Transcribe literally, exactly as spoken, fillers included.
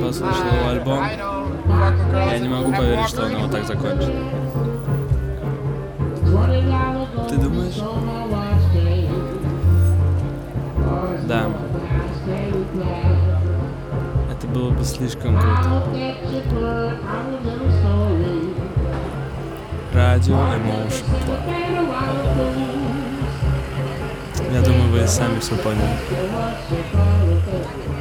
послушал его альбом. Я не могу поверить, что он вот так закончил. Ты думаешь? Да. Это было бы слишком круто. Радио Emotion Club. Я думаю, вы сами все поняли.